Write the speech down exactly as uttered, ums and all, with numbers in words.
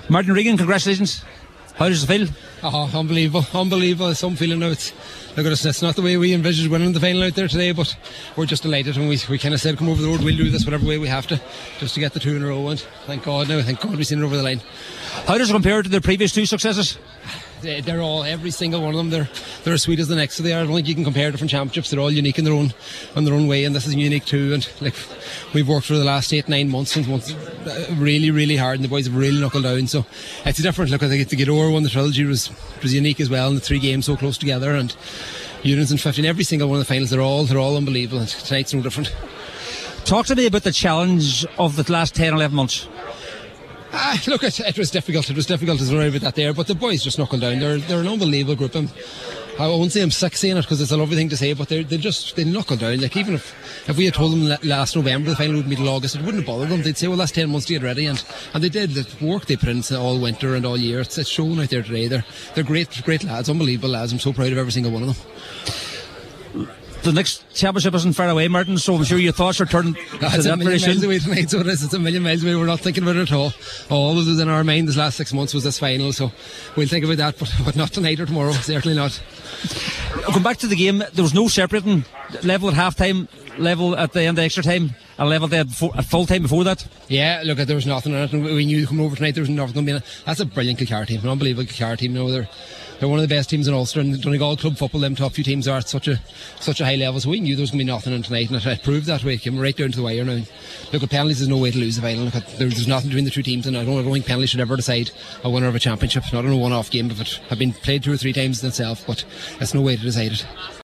Martin Regan, congratulations. How does it feel? Oh, unbelievable, unbelievable. Some feeling now. It's, look at us, that's not the way we envisaged winning the final out there today, but we're just delighted, and we, we kind of said, come over the road, we'll do this whatever way we have to, just to get the two in a row, and thank God now, thank God we've seen it over the line. How does it compare to the previous two successes? They, they're all, every single one of them, they're they're as sweet as the next. So they are. I don't think you can compare different championships. They're all unique in their own in their own way, and this is unique too. And like, we've worked for the last eight nine months and months really really hard, and the boys have really knuckled down. So it's a different look. I think the Gidor one, the trilogy was was unique as well, and the three games so close together, and units and fifteen, every single one of the finals, they're all they're all unbelievable. And tonight's no different. Talk to me about the challenge of the last ten eleven months. Ah, look, it, it was difficult. It was difficult to arrive at that there, but the boys just knuckled down. They're they're an unbelievable group. And I won't say I'm sick saying it because it's a lovely thing to say, but they they just they knuckled down. Like, even if, if we had told them last November the final would be till August, it wouldn't have bothered them. They'd say, well, that's ten months to get ready, and, and they did. The work they put in all winter and all year, it's, it's shown out there today. They're they're great great lads, unbelievable lads. I'm so proud of every single one of them. The next championship isn't far away, Martin, so I'm sure your thoughts are turning no, to it's that a million very miles soon. away tonight, so it is. It's a million miles away. We're not thinking about it at all. All that was in our mind this last six months was this final, so we'll think about that, but, but not tonight or tomorrow, certainly not. Come back to the game. There was no separating level at half time, level at the end of extra time, and level at full time before that. Yeah, look, there was nothing in it, and we knew coming over tonight there was nothing going to be in it. That's a brilliant Kilcar team, an unbelievable Kilcar team. You know, they're they're one of the best teams in Ulster, and Donegal club football, them top few teams are at such a such a high level, so we knew there was going to be nothing in tonight, and it, it proved that way. It came right down to the wire now. Look, at penalties, there's no way to lose the final. Look, at, there, there's nothing between the two teams, and I don't, I don't think penalties should ever decide a winner of a championship. Not in a one-off game if it had been played two or three times in itself, but there's no way to decide it.